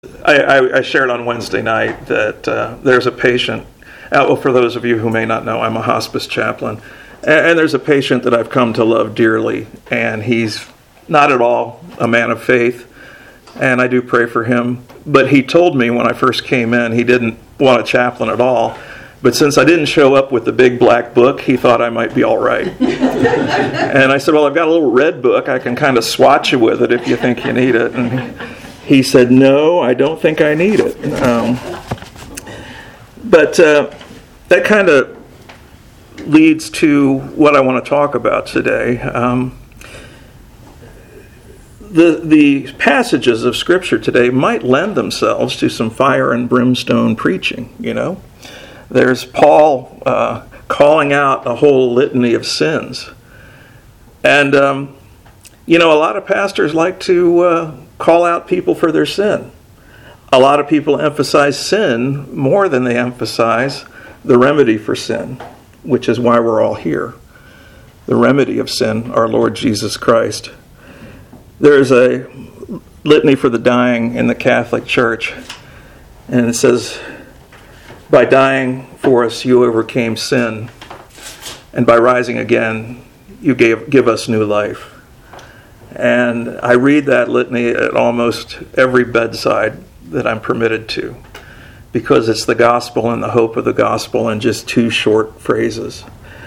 I shared on Wednesday night that there's a patient. Well, for those of you who may not know, I'm a hospice chaplain, and there's a patient that I've come to love dearly, and he's not at all a man of faith, and I do pray for him. But he told me when I first came in he didn't want a chaplain at all. But since I didn't show up with the big black book, he thought I might be all right. And I said, well, I've got a little red book. I can kind of swatch you with it if you think you need it. And he said, no, I don't think I need it. But that kind of leads to what I want to talk about today. The passages of Scripture today might lend themselves to some fire and brimstone preaching, you know. There's Paul calling out a whole litany of sins. And, a lot of pastors like to call out people for their sin. A lot of people emphasize sin more than they emphasize the remedy for sin, which is why we're all here. The remedy of sin, our Lord Jesus Christ. There's a litany for the dying in the Catholic Church, and it says, by dying for us, you overcame sin, and by rising again, you give us new life. And I read that litany at almost every bedside that I'm permitted to, because it's the gospel and the hope of the gospel in just two short phrases.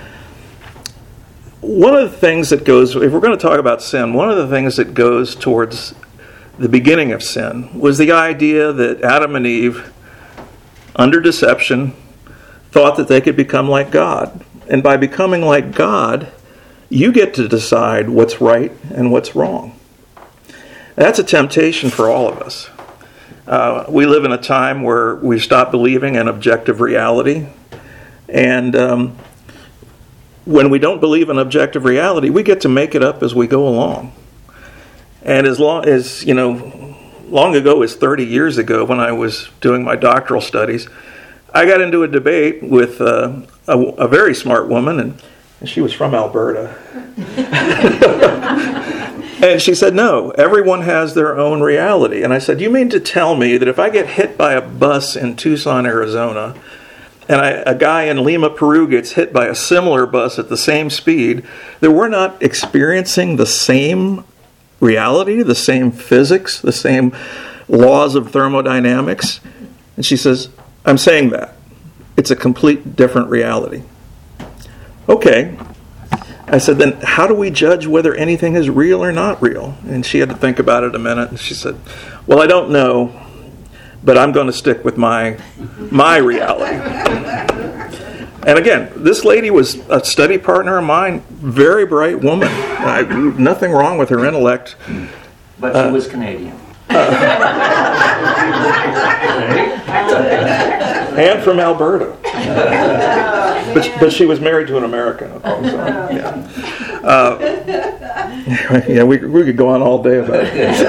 One of the things that goes, if we're going to talk about sin, one of the things that goes towards the beginning of sin was the idea that Adam and Eve, under deception, thought that they could become like God. And by becoming like God, you get to decide what's right and what's wrong. That's a temptation for all of us. We live in a time where we stop believing in objective reality. And when we don't believe in objective reality, we get to make it up as we go along. And as long as, long ago as 30 years ago when I was doing my doctoral studies, I got into a debate with a very smart woman, and she was from Alberta. And she said, no, everyone has their own reality. And I said, you mean to tell me that if I get hit by a bus in Tucson, Arizona, and a guy in Lima, Peru gets hit by a similar bus at the same speed, that we're not experiencing the same reality, the same physics, the same laws of thermodynamics? And she says, I'm saying that. It's a complete different reality. Okay. I said, then how do we judge whether anything is real or not real? And she had to think about it a minute, and she said, well, I don't know, but I'm going to stick with my reality. And again, this lady was a study partner of mine, very bright woman. Nothing wrong with her intellect. But she was Canadian. And from Alberta. But she was married to an American. We could go on all day about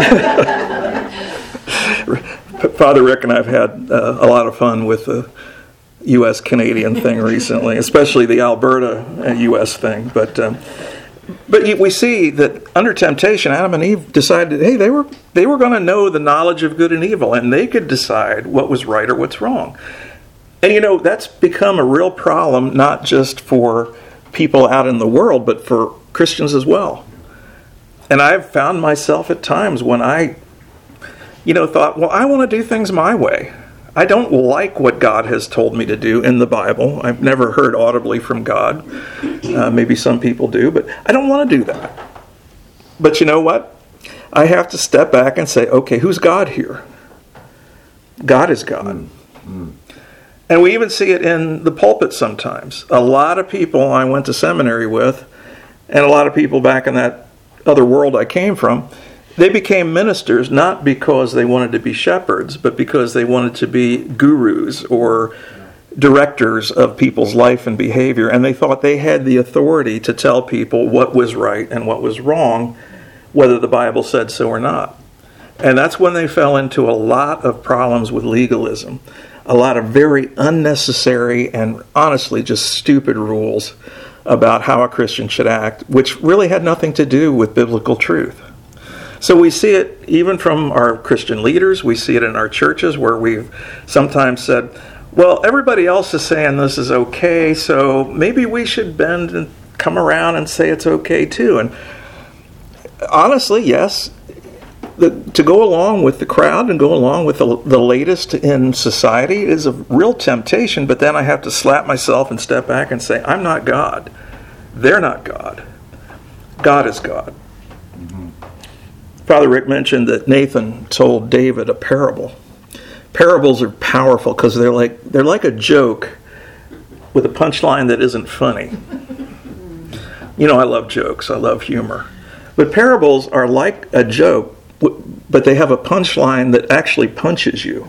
it. Father Rick and I have had a lot of fun with the U.S.-Canadian thing recently, especially the Alberta U.S. thing. But we see that under temptation, Adam and Eve decided, hey, they were going to know the knowledge of good and evil, and they could decide what was right or what's wrong. And that's become a real problem, not just for people out in the world, but for Christians as well. And I've found myself at times when I, thought, well, I want to do things my way. I don't like what God has told me to do in the Bible. I've never heard audibly from God. Maybe some people do, but I don't want to do that. But you know what? I have to step back and say, okay, who's God here? God is God. Mm-hmm. And we even see it in the pulpit sometimes. A lot of people I went to seminary with, and a lot of people back in that other world I came from, they became ministers not because they wanted to be shepherds, but because they wanted to be gurus or directors of people's life and behavior. And they thought they had the authority to tell people what was right and what was wrong, whether the Bible said so or not. And that's when they fell into a lot of problems with legalism. A lot of very unnecessary and honestly just stupid rules about how a Christian should act, which really had nothing to do with biblical truth. So we see it even from our Christian leaders. We see it in our churches where we've sometimes said, well, everybody else is saying this is okay, so maybe we should bend and come around and say it's okay too. And honestly, yes, to go along with the crowd and go along with the latest in society is a real temptation, but then I have to slap myself and step back and say, I'm not God. They're not God. God is God. Mm-hmm. Father Rick mentioned that Nathan told David a parable. Parables are powerful because they're like a joke with a punchline that isn't funny. You know, I love jokes. I love humor. But parables are like a joke, but they have a punchline that actually punches you.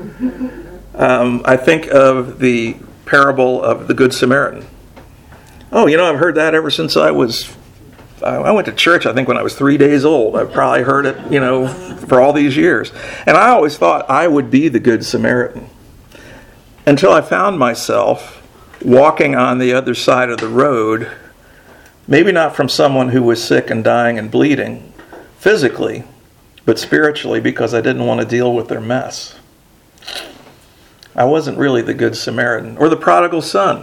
I think of the parable of the Good Samaritan. Oh, you know, I've heard that ever since I went to church, I think, when I was 3 days old. I've probably heard it, you know, for all these years. And I always thought I would be the Good Samaritan until I found myself walking on the other side of the road, maybe not from someone who was sick and dying and bleeding physically, but spiritually, because I didn't want to deal with their mess. I wasn't really the Good Samaritan. Or the prodigal son.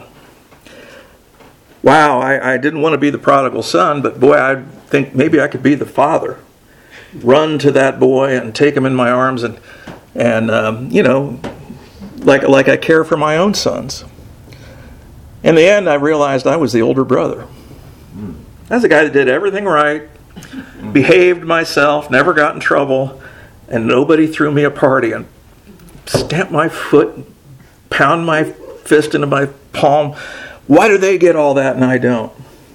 Wow, I didn't want to be the prodigal son, but boy, I think maybe I could be the father. Run to that boy and take him in my arms and you know, like I care for my own sons. In the end, I realized I was the older brother. I was the guy that did everything right, behaved myself, never got in trouble, and nobody threw me a party and stamped my foot, pound my fist into my palm. Why do they get all that and I don't?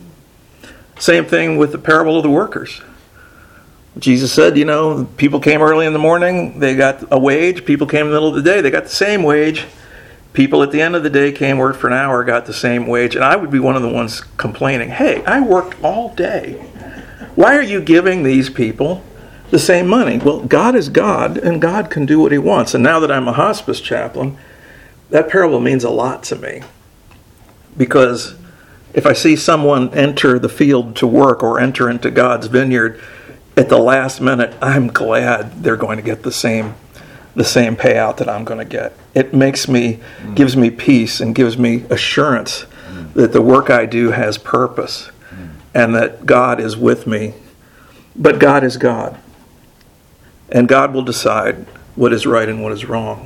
Same thing with the parable of the workers. Jesus said, you know, people came early in the morning, they got a wage. People came in the middle of the day, they got the same wage. People at the end of the day came, worked for an hour, got the same wage. And I would be one of the ones complaining, hey, I worked all day. Why are you giving these people the same money? Well, God is God, and God can do what he wants. And now that I'm a hospice chaplain, that parable means a lot to me. Because if I see someone enter the field to work or enter into God's vineyard at the last minute, I'm glad they're going to get the same payout that I'm going to get. It makes me, gives me peace and gives me assurance that the work I do has purpose and that God is with me. But God is God. And God will decide what is right and what is wrong.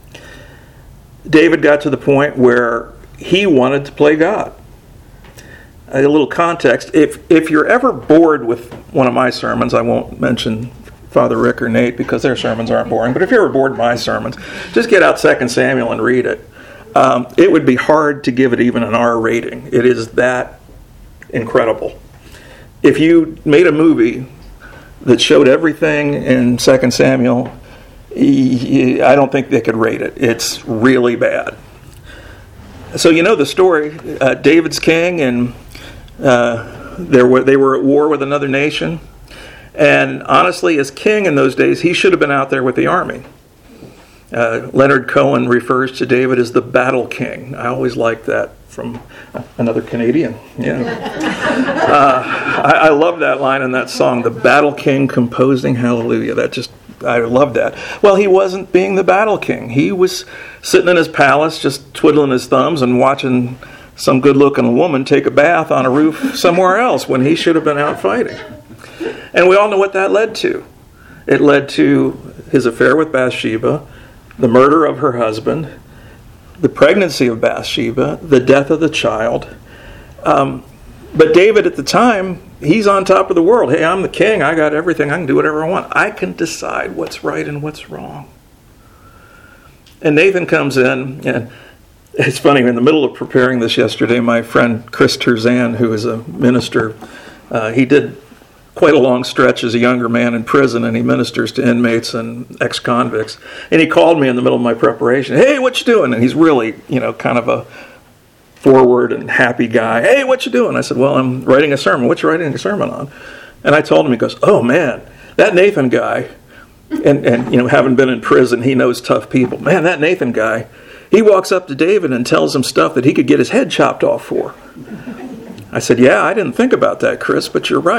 David got to the point where he wanted to play God. A little context. If you're ever bored with one of my sermons, I won't mention Father Rick or Nate because their sermons aren't boring, but if you're ever bored with my sermons, just get out 2 Samuel and read it. It would be hard to give it even an R rating. It is that incredible. If you made a movie that showed everything in 2 Samuel, I don't think they could rate it. It's really bad. So you know the story. David's king, and they were at war with another nation. And honestly, as king in those days, he should have been out there with the army. Leonard Cohen refers to David as the battle king. I always like that from another Canadian. Yeah, I love that line in that song, "The battle king composing hallelujah." I love that. Well, he wasn't being the battle king. He was sitting in his palace just twiddling his thumbs and watching some good-looking woman take a bath on a roof somewhere else when he should have been out fighting. And we all know what that led to. It led to his affair with Bathsheba, the murder of her husband, the pregnancy of Bathsheba, the death of the child. But David at the time, he's on top of the world. Hey, I'm the king. I got everything. I can do whatever I want. I can decide what's right and what's wrong. And Nathan comes in, and it's funny, in the middle of preparing this yesterday, my friend Chris Terzan, who is a minister, he did quite a long stretch as a younger man in prison, and he ministers to inmates and ex-convicts. And he called me in the middle of my preparation. Hey, what you doing? And he's really, kind of a forward and happy guy. Hey, what you doing? I said, well, I'm writing a sermon. What you writing a sermon on? And I told him, he goes, oh man, that Nathan guy, and having been in prison, he knows tough people. Man, that Nathan guy, he walks up to David and tells him stuff that he could get his head chopped off for. I said, yeah, I didn't think about that, Chris, but you're right.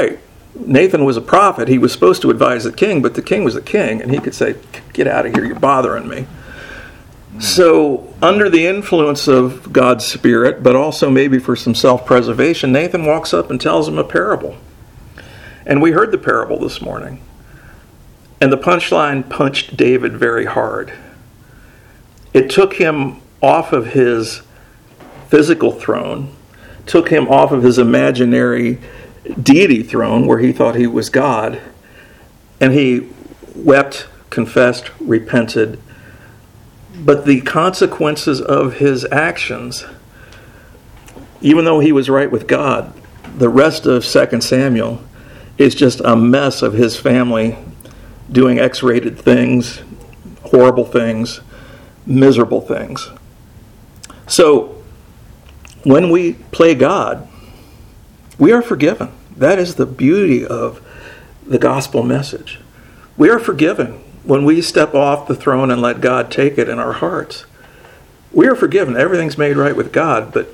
Nathan was a prophet. He was supposed to advise the king, but the king was the king, and he could say, "Get out of here, you're bothering me." So, under the influence of God's Spirit, but also maybe for some self-preservation, Nathan walks up and tells him a parable. And we heard the parable this morning. And the punchline punched David very hard. It took him off of his physical throne, took him off of his imaginary deity throne where he thought he was God, and he wept, confessed, repented. But the consequences of his actions, even though he was right with God, the rest of 2 Samuel is just a mess of his family doing X-rated things, horrible things, miserable things. So, when we play God, we are forgiven. That is the beauty of the gospel message. We are forgiven when we step off the throne and let God take it in our hearts. We are forgiven. Everything's made right with God. But,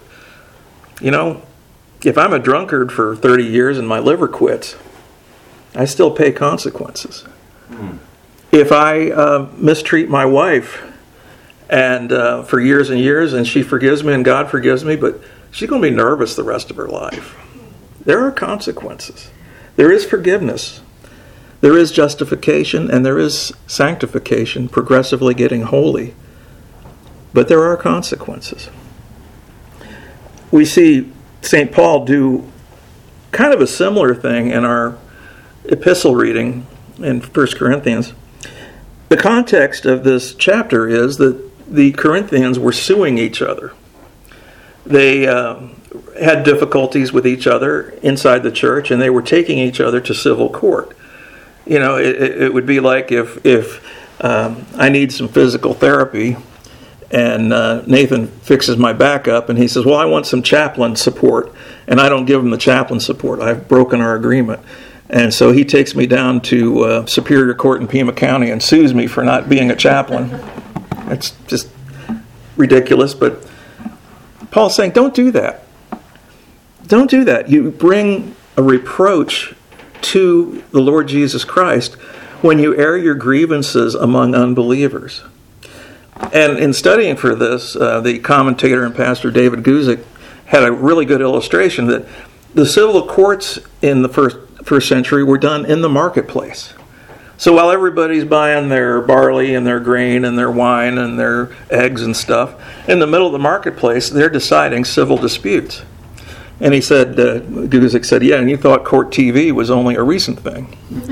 if I'm a drunkard for 30 years and my liver quits, I still pay consequences. If I mistreat my wife and for years and years, and she forgives me and God forgives me, but she's going to be nervous the rest of her life. There are consequences. There is forgiveness. There is justification, and there is sanctification, progressively getting holy. But there are consequences. We see St. Paul do kind of a similar thing in our epistle reading in 1 Corinthians. The context of this chapter is that the Corinthians were suing each other. They had difficulties with each other inside the church, and they were taking each other to civil court. It would be like if I need some physical therapy, and Nathan fixes my back up, and he says, well, I want some chaplain support, and I don't give him the chaplain support. I've broken our agreement. And so he takes me down to Superior Court in Pima County and sues me for not being a chaplain. It's just ridiculous, but Paul's saying, don't do that. Don't do that. You bring a reproach to the Lord Jesus Christ when you air your grievances among unbelievers. And in studying for this, the commentator and pastor David Guzik had a really good illustration that the civil courts in the first century were done in the marketplace. So while everybody's buying their barley and their grain and their wine and their eggs and stuff, in the middle of the marketplace, they're deciding civil disputes. And he said, Guzik said, yeah, and you thought court TV was only a recent thing.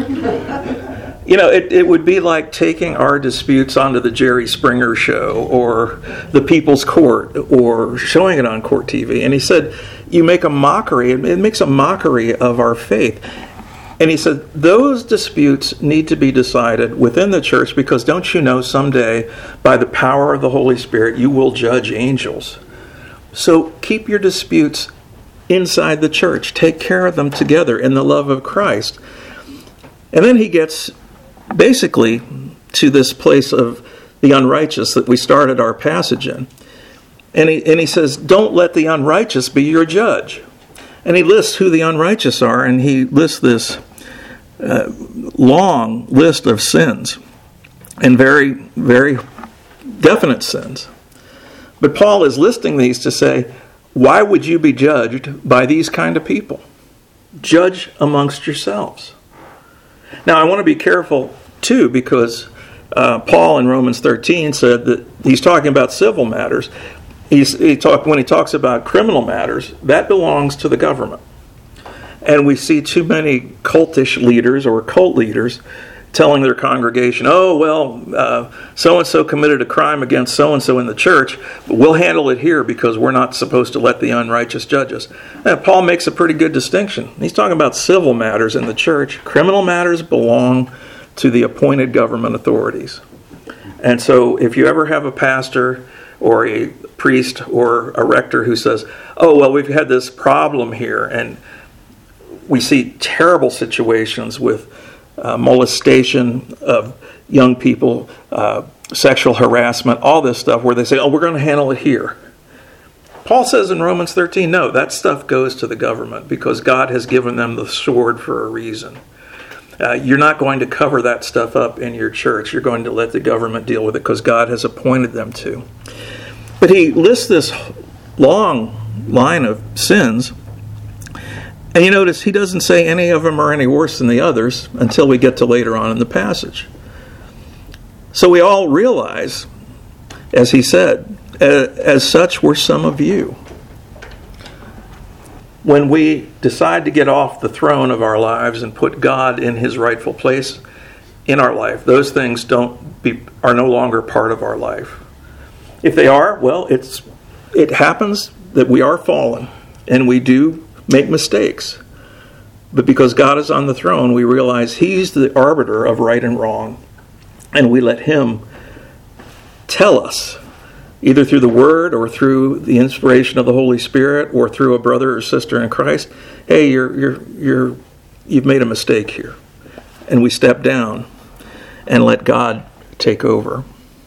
It would be like taking our disputes onto the Jerry Springer show or the People's Court or showing it on court TV. And he said, you make a mockery, it makes a mockery of our faith. And he said, those disputes need to be decided within the church because don't you know someday, by the power of the Holy Spirit, you will judge angels. So keep your disputes inside the church. Take care of them together in the love of Christ. And then he gets basically to this place of the unrighteous that we started our passage in. And he says, don't let the unrighteous be your judge. And he lists who the unrighteous are, and he lists this long list of sins, and very, very definite sins. But Paul is listing these to say, why would you be judged by these kind of people? Judge amongst yourselves. Now, I want to be careful, too, because Paul in Romans 13 said that he's talking about civil matters. When he talks about criminal matters, that belongs to the government. And we see too many cultish leaders or cult leaders telling their congregation, so-and-so committed a crime against so-and-so in the church, but we'll handle it here because we're not supposed to let the unrighteous judge us. Now, Paul makes a pretty good distinction. He's talking about civil matters in the church. Criminal matters belong to the appointed government authorities. And so if you ever have a pastor or a priest or a rector who says, we've had this problem here, and we see terrible situations with molestation of young people, sexual harassment, all this stuff where they say, we're going to handle it here. Paul says in Romans 13, no, that stuff goes to the government because God has given them the sword for a reason. You're not going to cover that stuff up in your church. You're going to let the government deal with it because God has appointed them to. But he lists this long line of sins, and you notice he doesn't say any of them are any worse than the others until we get to later on in the passage. So we all realize, as he said, as such were some of you. When we decide to get off the throne of our lives and put God in his rightful place in our life, those things are no longer part of our life. If they are, well, it happens that we are fallen and we do make mistakes. But because God is on the throne, we realize he's the arbiter of right and wrong. And we let him tell us, either through the Word or through the inspiration of the Holy Spirit or through a brother or sister in Christ, hey, you've made a mistake here. And we step down and let God take over.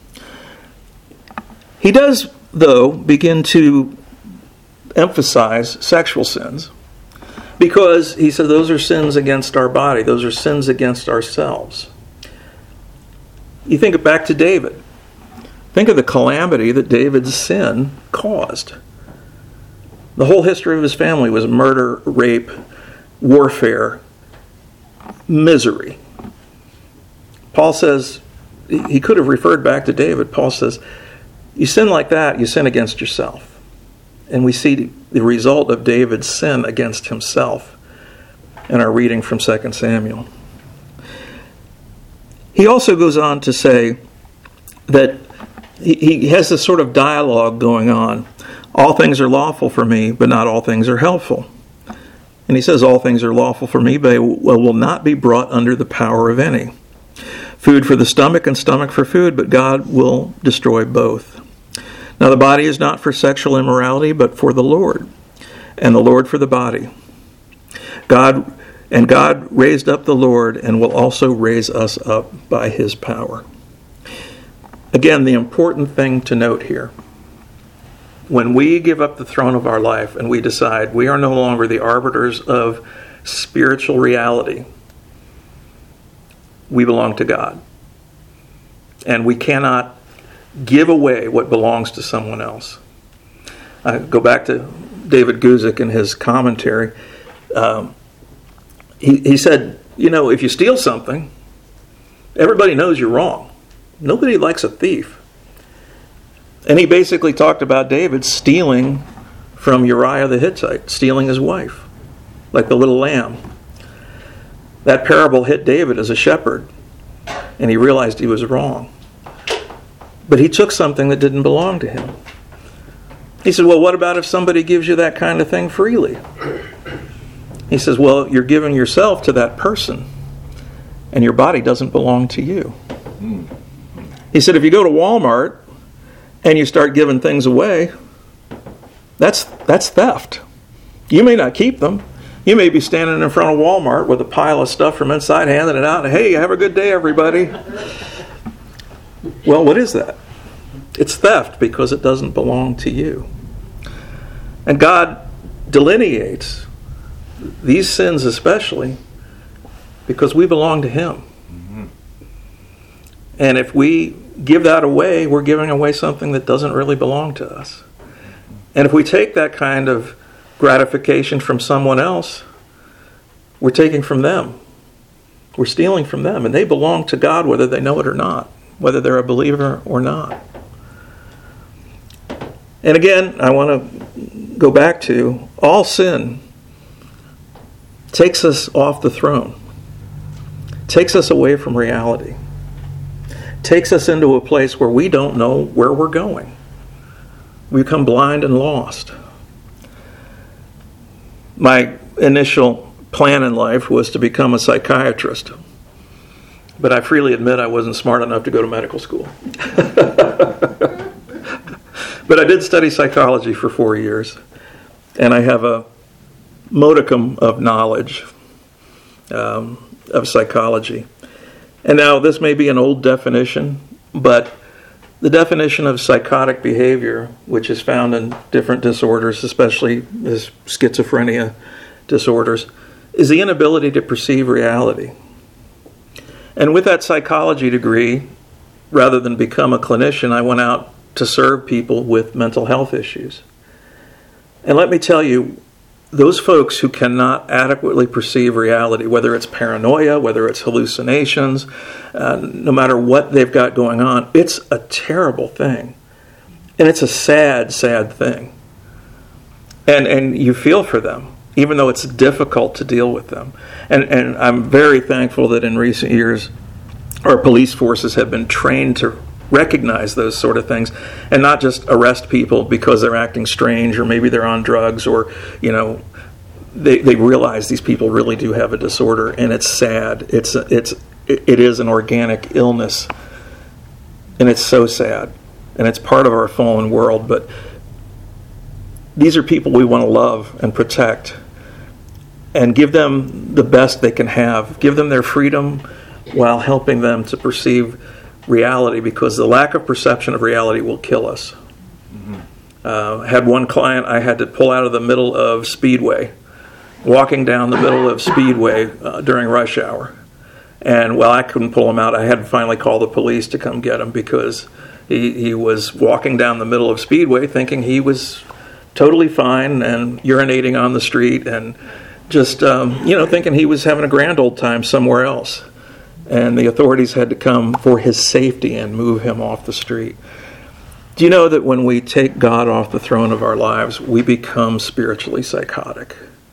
He does, though, begin to emphasize sexual sins because he said those are sins against our body. Those are sins against ourselves. You think back to David. Think of the calamity that David's sin caused. The whole history of his family was murder, rape, warfare, misery. Paul says, he could have referred back to David. Paul says, you sin like that, you sin against yourself. And we see the result of David's sin against himself in our reading from 2 Samuel. He also goes on to say that he has this sort of dialogue going on. All things are lawful for me, but not all things are helpful. And he says all things are lawful for me, but will not be brought under the power of any. Food for the stomach and stomach for food, but God will destroy both. Now the body is not for sexual immorality, but for the Lord, and the Lord for the body. God raised up the Lord and will also raise us up by his power. Again, the important thing to note here, when we give up the throne of our life and we decide we are no longer the arbiters of spiritual reality, we belong to God. And we cannot give away what belongs to someone else. I go back to David Guzik in his commentary. He said, if you steal something, everybody knows you're wrong. Nobody likes a thief. And he basically talked about David stealing from Uriah the Hittite, stealing his wife, like the little lamb. That parable hit David as a shepherd, and he realized he was wrong. But he took something that didn't belong to him. He said, well, what about if somebody gives you that kind of thing freely? He says, well, you're giving yourself to that person, and your body doesn't belong to you. He said, if you go to Walmart and you start giving things away, that's theft. You may not keep them. You may be standing in front of Walmart with a pile of stuff from inside, handing it out, and hey, have a good day, everybody. Well, what is that? It's theft because it doesn't belong to you. And God delineates these sins especially because we belong to him. And if we give that away, we're giving away something that doesn't really belong to us. And if we take that kind of gratification from someone else, we're taking from them. We're stealing from them. And they belong to God whether they know it or not, whether they're a believer or not. And again, I want to go back to all sin takes us off the throne, takes us away from reality, takes us into a place where we don't know where we're going. We become blind and lost. My initial plan in life was to become a psychiatrist, but I freely admit I wasn't smart enough to go to medical school. But I did study psychology for 4 years, and I have a modicum of knowledge of psychology. And now this may be an old definition, but The definition of psychotic behavior, which is found in different disorders, especially as schizophrenia disorders, is the inability to perceive reality. And with that psychology degree, rather than become a clinician, I went out to serve people with mental health issues. And let me tell you, those folks who cannot adequately perceive reality, whether it's paranoia, whether it's hallucinations, no matter what they've got going on, it's a terrible thing. And it's a sad, sad thing. And you feel for them, even though it's difficult to deal with them. And I'm very thankful that in recent years, our police forces have been trained to recognize those sort of things and not just arrest people because they're acting strange or maybe they're on drugs or, they realize these people really do have a disorder, and it's sad. It is an organic illness, and it's so sad, and it's part of our fallen world. But these are people we want to love and protect and give them the best they can have. Give them their freedom while helping them to perceive reality, because the lack of perception of reality will kill us. Had one client I had to pull out of the middle of Speedway, walking down the middle of Speedway during rush hour. And while I couldn't pull him out, I had to finally call the police to come get him, because he was walking down the middle of Speedway thinking he was totally fine and urinating on the street and just, thinking he was having a grand old time somewhere else. And the authorities had to come for his safety and move him off the street. Do you know that when we take God off the throne of our lives, we become spiritually psychotic?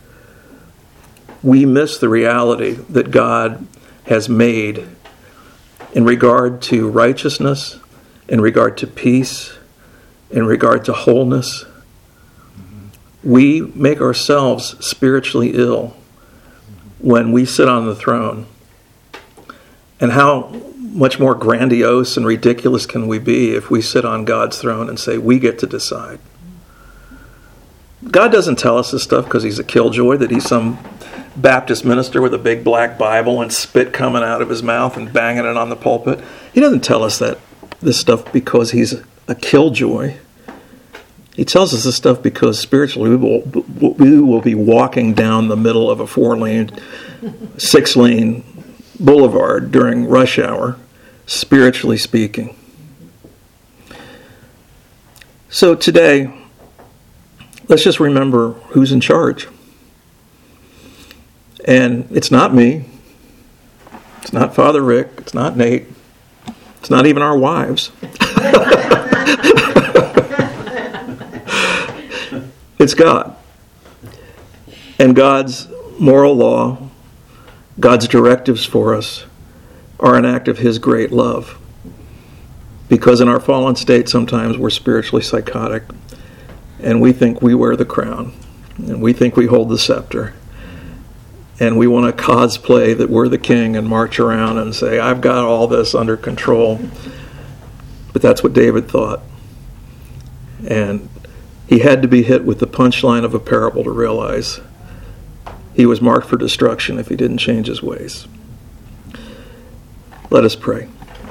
We miss the reality that God has made in regard to righteousness, in regard to peace, in regard to wholeness. We make ourselves spiritually ill when we sit on the throne. And how much more grandiose and ridiculous can we be if we sit on God's throne and say, we get to decide? God doesn't tell us this stuff because he's a killjoy, that he's some Baptist minister with a big black Bible and spit coming out of his mouth and banging it on the pulpit. He doesn't tell us this stuff because he's a killjoy. He tells us this stuff because spiritually we will be walking down the middle of a 4-lane, 6-lane boulevard during rush hour, spiritually speaking. So today, let's just remember who's in charge. And it's not me. It's not Father Rick. It's not Nate. It's not even our wives. It's God. And God's moral law, God's directives for us, are an act of his great love. Because in our fallen state, sometimes we're spiritually psychotic, and we think we wear the crown, and we think we hold the scepter, and we want to cosplay that we're the king and march around and say, I've got all this under control. But that's what David thought. And he had to be hit with the punchline of a parable to realize he was marked for destruction if he didn't change his ways. Let us pray.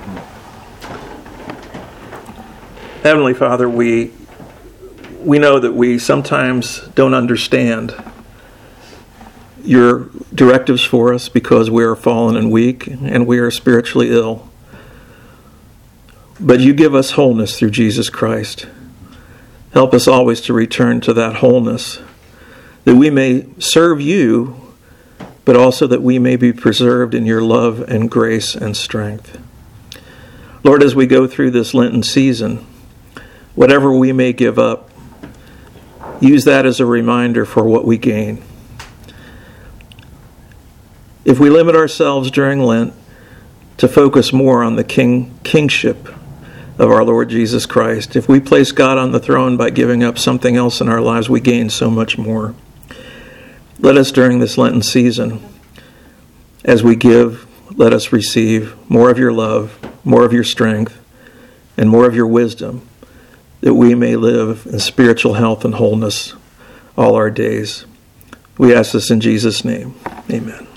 Heavenly Father, we know that we sometimes don't understand your directives for us because we are fallen and weak and we are spiritually ill. But you give us wholeness through Jesus Christ. Help us always to return to that wholeness, that we may serve you, but also that we may be preserved in your love and grace and strength. Lord, as we go through this Lenten season, whatever we may give up, use that as a reminder for what we gain. If we limit ourselves during Lent to focus more on the kingship of our Lord Jesus Christ, if we place God on the throne by giving up something else in our lives, we gain so much more. Let us during this Lenten season, as we give, let us receive more of your love, more of your strength, and more of your wisdom, that we may live in spiritual health and wholeness all our days. We ask this in Jesus' name. Amen.